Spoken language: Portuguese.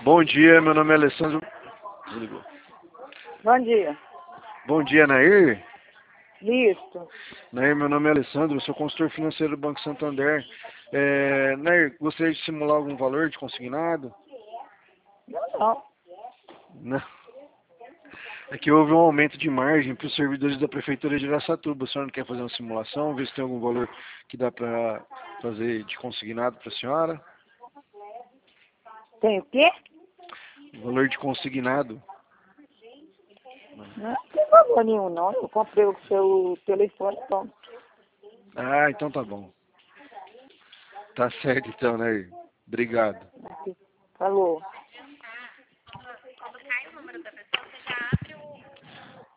Bom dia, meu nome é Alessandro. Desligou. Bom dia. Bom dia, Nair. Isso. Nair, meu nome é Alessandro, eu sou consultor financeiro do Banco Santander. Nair, gostaria de simular algum valor de consignado? Não. Não. É que houve um aumento de margem para os servidores da Prefeitura de Araçatuba. A senhora não quer fazer uma simulação, ver se tem algum valor que dá para fazer de consignado para a senhora? Tem o quê? Valor de consignado. Não tem valor nenhum, não. Eu comprei o seu telefone, pronto. Ah, então tá bom. Tá certo então, Nair. Obrigado. Falou.